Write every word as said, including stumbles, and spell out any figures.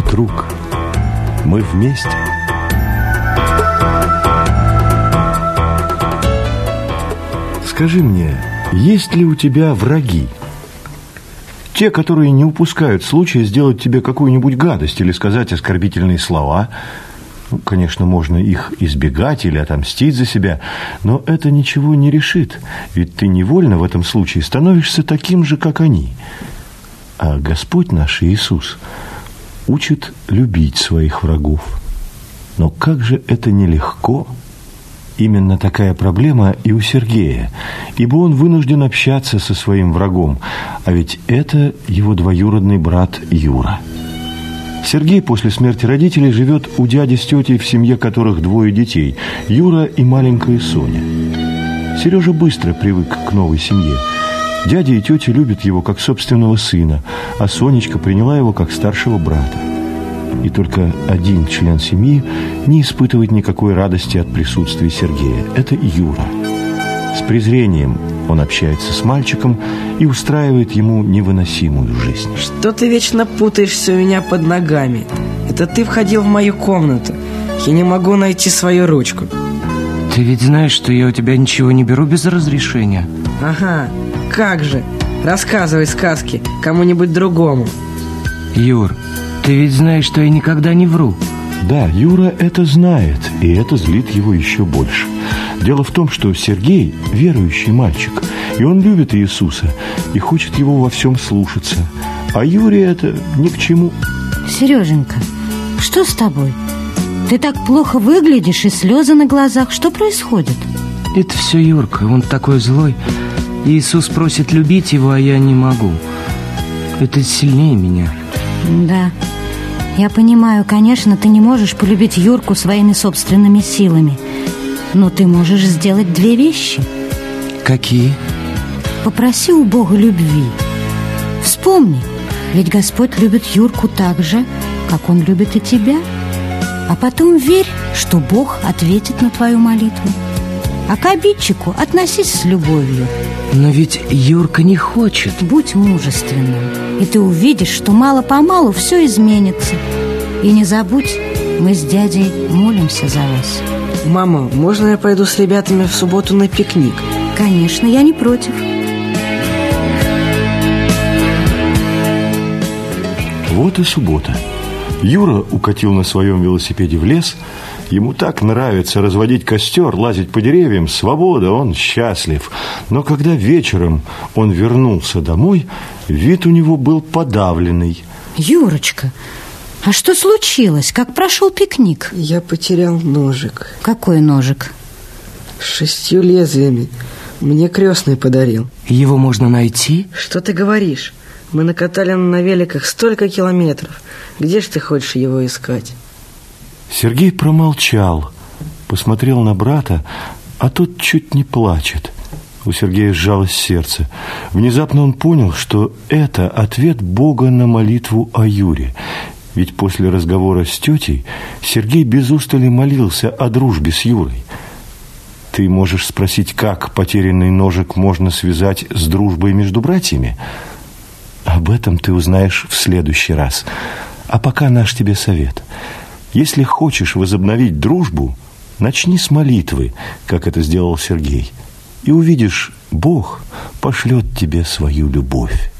друг, мы вместе. Скажи мне, есть ли у тебя враги? Те, которые не упускают случая сделать тебе какую-нибудь гадость или сказать оскорбительные слова. Ну, конечно, можно их избегать или отомстить за себя, но это ничего не решит, ведь ты невольно в этом случае становишься таким же, как они. А Господь наш Иисус учит любить своих врагов. Но как же это нелегко! Именно такая проблема и у Сергея, ибо он вынужден общаться со своим врагом, а ведь это его двоюродный брат Юра. Сергей после смерти родителей живет у дяди с тетей, в семье которых двое детей – Юра и маленькая Соня. Сережа быстро привык к новой семье. Дядя и тетя любят его как собственного сына, а Сонечка приняла его как старшего брата. И только один член семьи не испытывает никакой радости от присутствия Сергея. Это Юра. С презрением он общается с мальчиком и устраивает ему невыносимую жизнь. Что ты вечно путаешься у меня под ногами? Это ты входил в мою комнату. Я не могу найти свою ручку. Ты ведь знаешь, что я у тебя ничего не беру без разрешения. Ага, как же. Рассказывай сказки кому-нибудь другому. Юр, ты ведь знаешь, что я никогда не вру. Да, Юра это знает, и это злит его еще больше. Дело в том, что Сергей верующий мальчик, и он любит Иисуса и хочет его во всем слушаться. А Юре это ни к чему. Сереженька, что с тобой? Ты так плохо выглядишь, и слезы на глазах. Что происходит? Это все Юрка, он такой злой. Иисус просит любить его, а я не могу. Это сильнее меня. Да, я понимаю, конечно, ты не можешь полюбить Юрку своими собственными силами. Но ты можешь сделать две вещи. Какие? Попроси у Бога любви. Вспомни, ведь Господь любит Юрку так же, как Он любит и тебя. А потом верь, что Бог ответит на твою молитву. А к обидчику относись с любовью. Но ведь Юрка не хочет. Будь мужественным, и ты увидишь, что мало-помалу все изменится. И не забудь, мы с дядей молимся за вас. Мама, можно я пойду с ребятами в субботу на пикник? Конечно, я не против. Вот и суббота. Юра укатил на своем велосипеде в лес. Ему так нравится разводить костер, лазить по деревьям. Свобода, он счастлив. Но когда вечером он вернулся домой, вид у него был подавленный. Юрочка, а что случилось? Как прошел пикник? Я потерял ножик. Какой ножик? С шестью лезвиями. Мне крестный подарил. Его можно найти? Что ты говоришь? Мы накатали на великах столько километров. Где ж ты хочешь его искать? Сергей промолчал, посмотрел на брата, а тот чуть не плачет. У Сергея сжалось сердце. Внезапно он понял, что это ответ Бога на молитву о Юре. Ведь после разговора с тетей Сергей без устали молился о дружбе с Юрой. Ты можешь спросить, как потерянный ножик можно связать с дружбой между братьями? Об этом ты узнаешь в следующий раз. А пока наш тебе совет. Если хочешь возобновить дружбу, начни с молитвы, как это сделал Сергей. И увидишь, Бог пошлет тебе свою любовь.